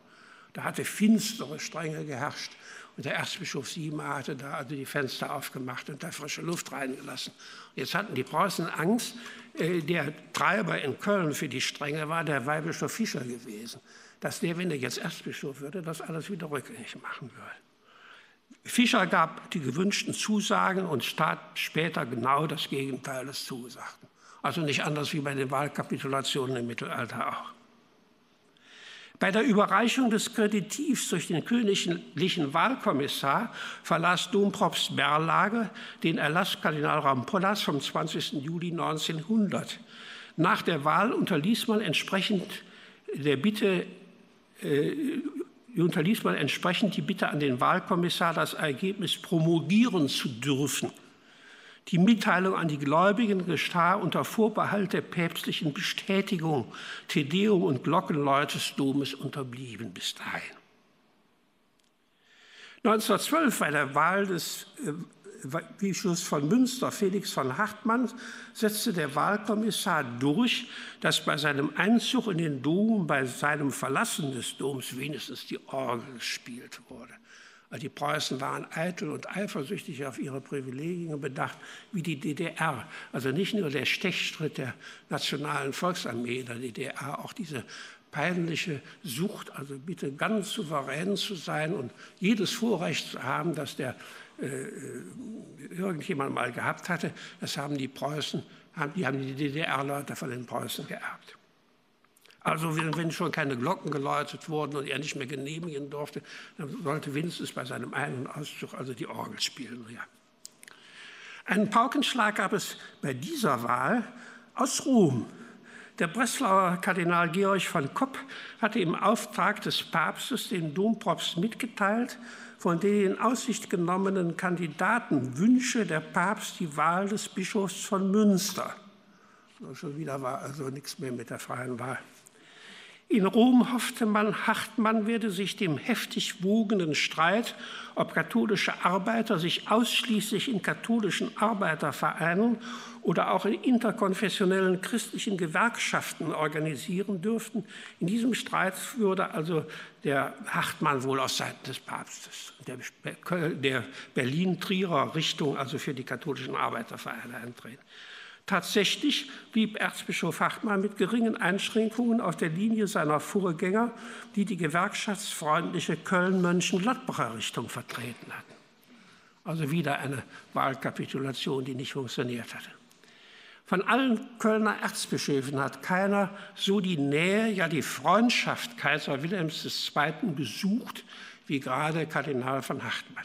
Da hatte finstere Strenge geherrscht. Und der Erzbischof Siemer hatte da also die Fenster aufgemacht und da frische Luft reingelassen. Jetzt hatten die Preußen Angst. Der Treiber in Köln für die Strenge war der Weihbischof Fischer gewesen, dass der, wenn er jetzt Erzbischof würde, das alles wieder rückgängig machen würde. Fischer gab die gewünschten Zusagen und tat später genau das Gegenteil des Zugesagten. Also nicht anders wie bei den Wahlkapitulationen im Mittelalter auch. Bei der Überreichung des Kreditivs durch den königlichen Wahlkommissar verlas Dompropst Berlage den Erlass Kardinal Rampollas vom 20. Juli 1900. Nach der Wahl unterließ man entsprechend die Bitte an den Wahlkommissar, das Ergebnis promulgieren zu dürfen. Die Mitteilung an die Gläubigen geschah unter Vorbehalt der päpstlichen Bestätigung. Te Deum und Glockenläute des Domes unterblieben bis dahin. 1912 bei der Wahl des Bischofs von Münster, Felix von Hartmann, setzte der Wahlkommissar durch, dass bei seinem Einzug in den Dom, bei seinem Verlassen des Doms wenigstens die Orgel gespielt wurde. Die Preußen waren eitel und eifersüchtig auf ihre Privilegien bedacht, wie die DDR. Also nicht nur der Stechstritt der Nationalen Volksarmee in der DDR, auch diese peinliche Sucht, also bitte ganz souverän zu sein und jedes Vorrecht zu haben, das der irgendjemand mal gehabt hatte, das haben die Preußen, die haben die DDR-Leute von den Preußen geerbt. Also wenn schon keine Glocken geläutet wurden und er nicht mehr genehmigen durfte, dann sollte wenigstens bei seinem Ein- und Auszug also die Orgel spielen. Ja. Einen Paukenschlag gab es bei dieser Wahl aus Rom. Der Breslauer Kardinal Georg von Kopp hatte im Auftrag des Papstes den Dompropst mitgeteilt, von den in Aussicht genommenen Kandidaten wünsche der Papst die Wahl des Bischofs von Münster. Schon wieder war also nichts mehr mit der freien Wahl. In Rom hoffte man, Hartmann werde sich dem heftig wogenden Streit, ob katholische Arbeiter sich ausschließlich in katholischen Arbeitervereinen oder auch in interkonfessionellen christlichen Gewerkschaften organisieren dürften. In diesem Streit würde also der Hartmann wohl aus Seiten des Papstes, der Berlin-Trierer Richtung, also für die katholischen Arbeitervereine eintreten. Tatsächlich blieb Erzbischof Hartmann mit geringen Einschränkungen auf der Linie seiner Vorgänger, die die gewerkschaftsfreundliche Köln-Mönchengladbacher Richtung vertreten hatten. Also wieder eine Wahlkapitulation, die nicht funktioniert hatte. Von allen Kölner Erzbischöfen hat keiner so die Nähe, ja die Freundschaft Kaiser Wilhelms II. Gesucht, wie gerade Kardinal von Hartmann.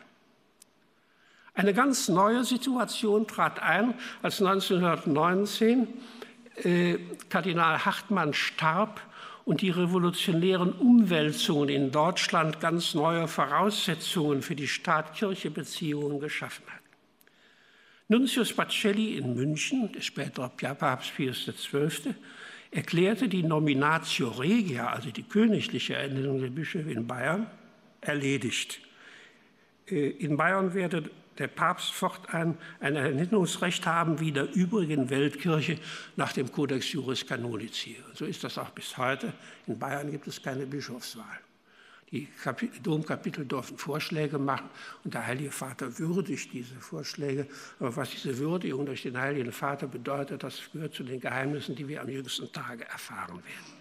Eine ganz neue Situation trat ein, als 1919 Kardinal Hartmann starb und die revolutionären Umwälzungen in Deutschland ganz neue Voraussetzungen für die Staat-Kirche-Beziehungen geschaffen hatten. Nuntius Pacelli in München, der spätere Papst Pius XII., erklärte die Nominatio Regia, also die königliche Ernennung der Bischöfe in Bayern, erledigt. In Bayern werde der Papst fortan ein Ernennungsrecht haben wie der übrigen Weltkirche nach dem Codex Juris Canonici. So ist das auch bis heute. In Bayern gibt es keine Bischofswahl. Die Domkapitel dürfen Vorschläge machen und der Heilige Vater würdigt diese Vorschläge. Aber was diese Würdigung durch den Heiligen Vater bedeutet, das gehört zu den Geheimnissen, die wir am jüngsten Tage erfahren werden.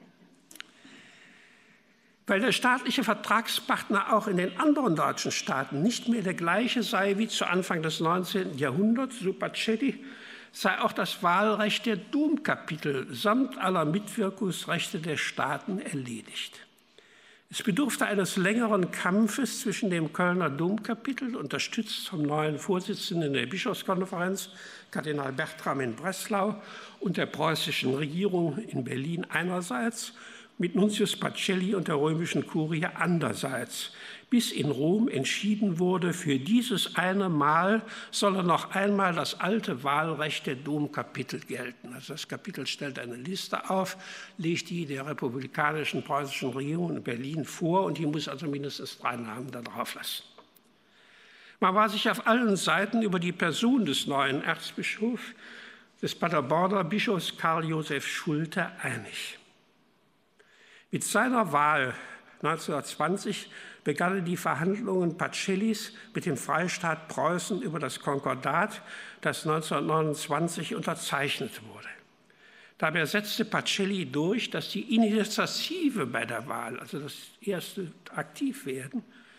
Weil der staatliche Vertragspartner auch in den anderen deutschen Staaten nicht mehr der gleiche sei wie zu Anfang des 19. Jahrhunderts, so Pacelli, sei auch das Wahlrecht der Domkapitel samt aller Mitwirkungsrechte der Staaten erledigt. Es bedurfte eines längeren Kampfes zwischen dem Kölner Domkapitel, unterstützt vom neuen Vorsitzenden der Bischofskonferenz, Kardinal Bertram in Breslau, und der preußischen Regierung in Berlin einerseits, mit Nuntius Pacelli und der römischen Kurie andererseits, bis in Rom entschieden wurde, für dieses eine Mal solle noch einmal das alte Wahlrecht der Domkapitel gelten. Also das Kapitel stellt eine Liste auf, legt die der republikanischen preußischen Regierung in Berlin vor und die muss also mindestens 3 Namen da drauf lassen. Man war sich auf allen Seiten über die Person des neuen Erzbischofs, des Paderborner Bischofs Karl Josef Schulte, einig. Mit seiner Wahl 1920 begannen die Verhandlungen Pacellis mit dem Freistaat Preußen über das Konkordat, das 1929 unterzeichnet wurde. Dabei setzte Pacelli durch, dass die Initiative bei der Wahl, also das erste Aktivwerden,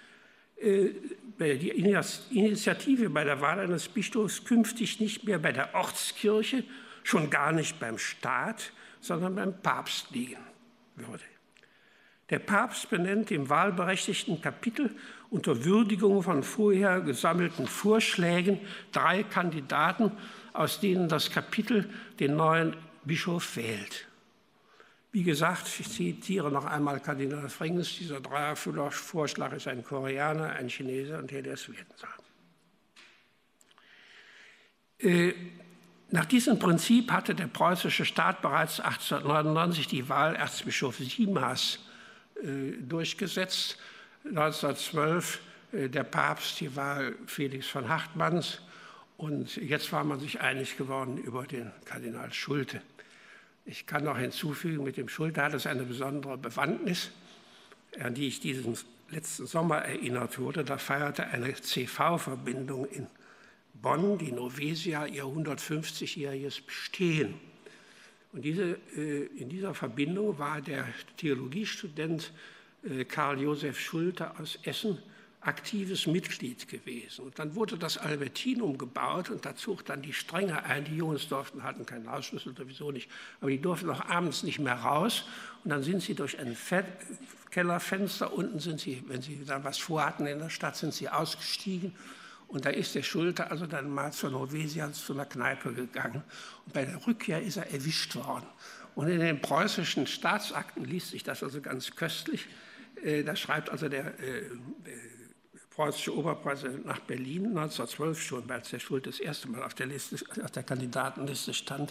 die Initiative bei der Wahl eines Bischofs künftig nicht mehr bei der Ortskirche, schon gar nicht beim Staat, sondern beim Papst liegen würde. Der Papst benennt im wahlberechtigten Kapitel unter Würdigung von vorher gesammelten Vorschlägen 3 Kandidaten, aus denen das Kapitel den neuen Bischof wählt. Wie gesagt, ich zitiere noch einmal Kardinal Frings, dieser Dreiervorschlag ist ein Koreaner, ein Chinese und der es werden soll. Nach diesem Prinzip hatte der preußische Staat bereits 1899 die Wahl Erzbischof Simas durchgesetzt, 1912 der Papst die Wahl Felix von Hartmanns und jetzt war man sich einig geworden über den Kardinal Schulte. Ich kann noch hinzufügen, mit dem Schulte hat es eine besondere Bewandtnis, an die ich diesen letzten Sommer erinnert wurde. Da feierte eine CV-Verbindung in Bonn, die Novesia, ihr 150-jähriges Bestehen. Und in dieser Verbindung war der Theologiestudent Karl Josef Schulte aus Essen aktives Mitglied gewesen. Und dann wurde das Albertinum gebaut und da zog dann die Strenge ein. Die Jungs hatten keinen Hausschlüssel, sowieso nicht, aber die durften auch abends nicht mehr raus. Und dann sind sie durch ein Kellerfenster, unten sind sie, wenn sie dann was vorhatten in der Stadt, sind sie ausgestiegen. Und da ist der Schulte also dann mal zur Novesia zu einer Kneipe gegangen. Und bei der Rückkehr ist er erwischt worden. Und in den preußischen Staatsakten liest sich das also ganz köstlich. Da schreibt also der preußische Oberpräsident nach Berlin 1912 schon, als der Schulte das erste Mal auf der Kandidatenliste stand.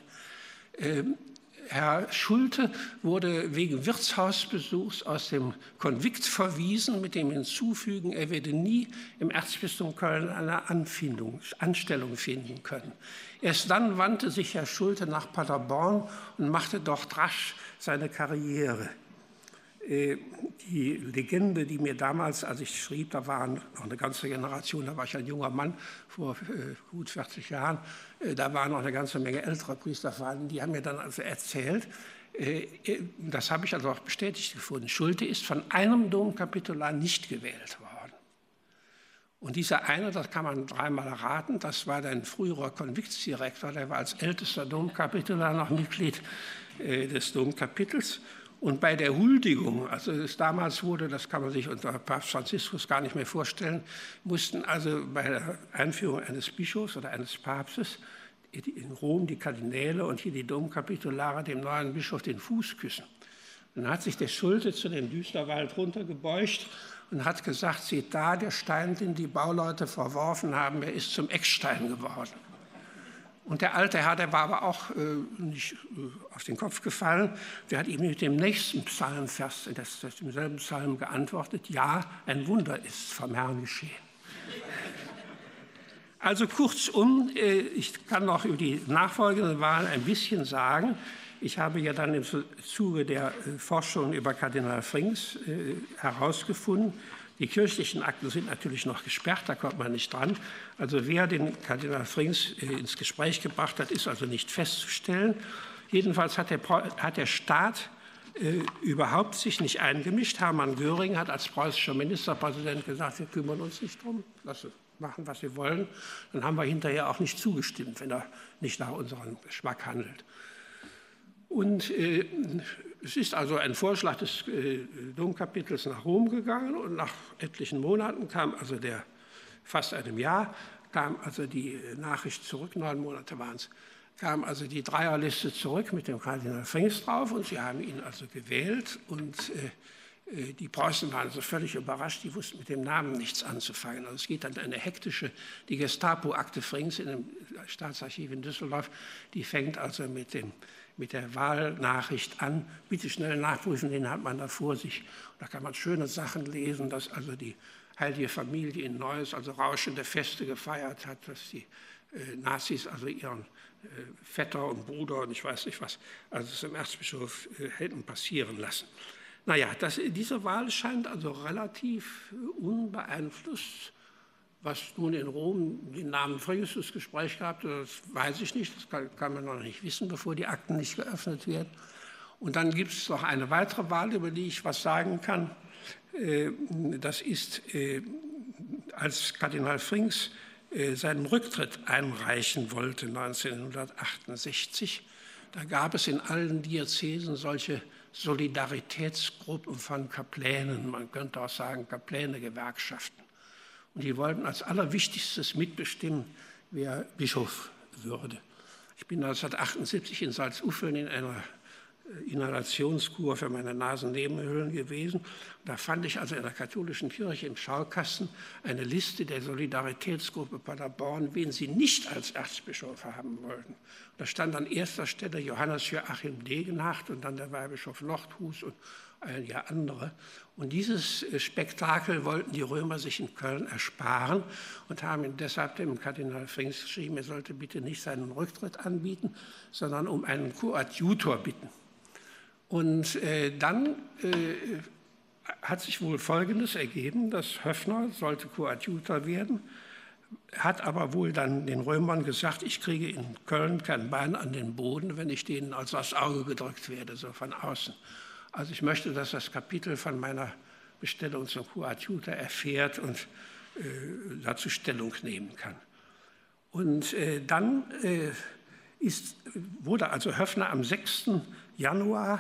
Herr Schulte wurde wegen Wirtshausbesuchs aus dem Konvikt verwiesen mit dem Hinzufügen, er werde nie im Erzbistum Köln eine Anstellung finden können. Erst dann wandte sich Herr Schulte nach Paderborn und machte dort rasch seine Karriere. Die Legende, die mir damals, als ich schrieb, da waren noch eine ganze Generation, da war ich ein junger Mann vor gut 40 Jahren, da waren noch eine ganze Menge ältere Priester vorhanden, die haben mir dann also erzählt, das habe ich also auch bestätigt gefunden, Schulte ist von einem Domkapitular nicht gewählt worden. Und dieser eine, das kann man 3-mal erraten, das war ein früherer Konviktsdirektor, der war als ältester Domkapitular noch Mitglied des Domkapitels. Und bei der Huldigung, also damals wurde, das kann man sich unter Papst Franziskus gar nicht mehr vorstellen, mussten also bei der Einführung eines Bischofs oder eines Papstes in Rom die Kardinäle und hier die Domkapitulare dem neuen Bischof den Fuß küssen. Dann hat sich der Schulte zu dem Düsterwald runtergebeugt und hat gesagt, seht da, der Stein, den die Bauleute verworfen haben, er ist zum Eckstein geworden. Und der alte Herr, der war aber auch nicht auf den Kopf gefallen. Der hat ihm mit dem nächsten Psalmvers, demselben Psalm geantwortet, ja, ein Wunder ist vom Herrn geschehen. Also kurzum, ich kann noch über die nachfolgende Wahl ein bisschen sagen. Ich habe ja dann im Zuge der Forschung über Kardinal Frings herausgefunden, die kirchlichen Akten sind natürlich noch gesperrt, da kommt man nicht dran. Also wer den Kardinal Frings ins Gespräch gebracht hat, ist also nicht festzustellen. Jedenfalls hat der Staat überhaupt sich nicht eingemischt. Hermann Göring hat als preußischer Ministerpräsident gesagt, wir kümmern uns nicht drum, lassen machen, was sie wollen. Dann haben wir hinterher auch nicht zugestimmt, wenn er nicht nach unserem Geschmack handelt. Und es ist also ein Vorschlag des Domkapitels nach Rom gegangen und nach etlichen Monaten kam also fast einem Jahr, kam also die Nachricht zurück, 9 Monate waren es, kam also die Dreierliste zurück mit dem Kardinal Frings drauf und sie haben ihn also gewählt und die Preußen waren also völlig überrascht, die wussten mit dem Namen nichts anzufangen. Also es geht dann eine hektische, die Gestapo-Akte Frings in dem Staatsarchiv in Düsseldorf, die fängt also mit der Wahlnachricht an. Bitte schnell nachprüfen, den hat man da vor sich. Da kann man schöne Sachen lesen, dass also die Heilige Familie in Neuss also rauschende Feste gefeiert hat, dass die Nazis also ihren Vetter und Bruder und ich weiß nicht was, also es im Erzbischof hätten passieren lassen. Naja, diese Wahl scheint also relativ unbeeinflusst. Was nun in Rom den Namen Frigus Gespräch gab, das weiß ich nicht, das kann man noch nicht wissen, bevor die Akten nicht geöffnet werden. Und dann gibt es noch eine weitere Wahl, über die ich was sagen kann. Das ist, als Kardinal Frings seinen Rücktritt einreichen wollte 1968. Da gab es in allen Diözesen solche Solidaritätsgruppen von Kaplänen, man könnte auch sagen Kapläne-Gewerkschaften. Und die wollten als Allerwichtigstes mitbestimmen, wer Bischof würde. Ich bin 1978 in Salzuflen in einer Inhalationskur für meine Nasennebenhöhlen gewesen. Da fand ich also in der katholischen Kirche im Schaukasten eine Liste der Solidaritätsgruppe Paderborn, wen sie nicht als Erzbischof haben wollten. Da stand an erster Stelle Johannes Joachim Degenhardt und dann der Weihbischof Nordhus und einige andere. Und dieses Spektakel wollten die Römer sich in Köln ersparen und haben ihn deshalb dem Kardinal Frings geschrieben, er sollte bitte nicht seinen Rücktritt anbieten, sondern um einen Koadjutor bitten. Und dann hat sich wohl Folgendes ergeben, dass Höffner sollte Koadjutor werden, hat aber wohl dann den Römern gesagt, ich kriege in Köln kein Bein an den Boden, wenn ich denen also aufs Auge gedrückt werde, so von außen. Also ich möchte, dass das Kapitel von meiner Bestellung zum Koadjutor erfährt und dazu Stellung nehmen kann. Und dann wurde also Höffner am 6. Januar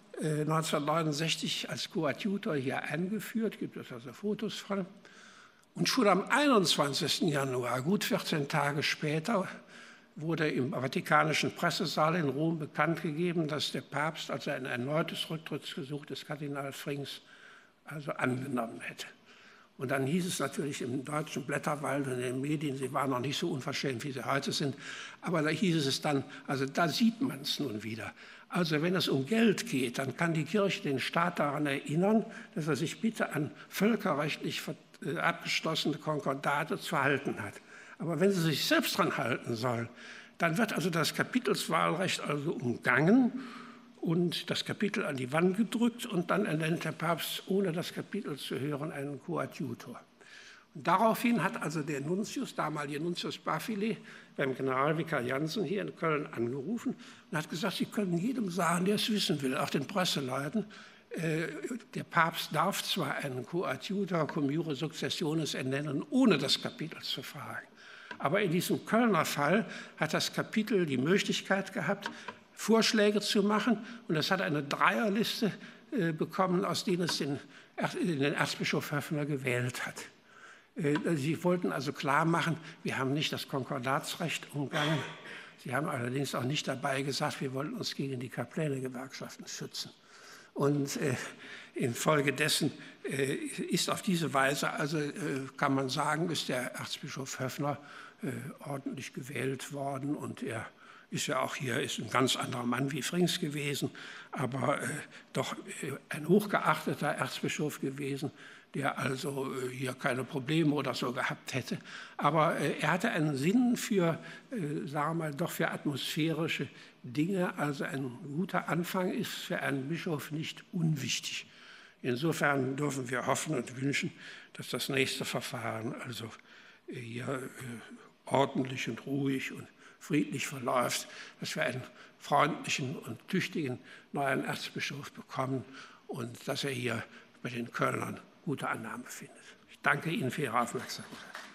1969 als Koadjutor hier eingeführt, gibt es also Fotos von. Und schon am 21. Januar, gut 14 Tage später, wurde im Vatikanischen Pressesaal in Rom bekannt gegeben, dass der Papst also ein erneutes Rücktrittsgesuch des Kardinal Frings also angenommen hätte. Und dann hieß es natürlich im deutschen Blätterwald und in den Medien, sie waren noch nicht so unverschämt, wie sie heute sind, aber da hieß es dann, also da sieht man es nun wieder. Also wenn es um Geld geht, dann kann die Kirche den Staat daran erinnern, dass er sich bitte an völkerrechtlich abgeschlossene Konkordate zu halten hat. Aber wenn sie sich selbst daran halten sollen, dann wird also das Kapitelswahlrecht also umgangen und das Kapitel an die Wand gedrückt und dann ernennt der Papst, ohne das Kapitel zu hören, einen Koadjutor. Und daraufhin hat also der Nuntius, damalige Nuntius Bafile, beim Generalvikar Jansen hier in Köln angerufen und hat gesagt, Sie können jedem sagen, der es wissen will, auch den Presseleuten, der Papst darf zwar einen Koadjutor cum iure successionis ernennen, ohne das Kapitel zu fragen. Aber in diesem Kölner Fall hat das Kapitel die Möglichkeit gehabt, Vorschläge zu machen. Und es hat eine Dreierliste bekommen, aus denen es den Erzbischof Höffner gewählt hat. Sie wollten also klar machen, wir haben nicht das Konkordatsrecht umgangen. Sie haben allerdings auch nicht dabei gesagt, wir wollten uns gegen die Kapläne-Gewerkschaften schützen. Und infolgedessen ist auf diese Weise, also kann man sagen, ist der Erzbischof Höffner ordentlich gewählt worden. Und er ist ja auch hier ist ein ganz anderer Mann wie Frings gewesen, aber doch ein hochgeachteter Erzbischof gewesen, der also hier keine Probleme oder so gehabt hätte. Aber er hatte einen Sinn für, sagen wir mal, doch für atmosphärische Dinge. Also ein guter Anfang ist für einen Bischof nicht unwichtig. Insofern dürfen wir hoffen und wünschen, dass das nächste Verfahren also hier ordentlich und ruhig und friedlich verläuft, dass wir einen freundlichen und tüchtigen neuen Erzbischof bekommen und dass er hier bei den Kölnern gute Annahme findet. Ich danke Ihnen für Ihre Aufmerksamkeit.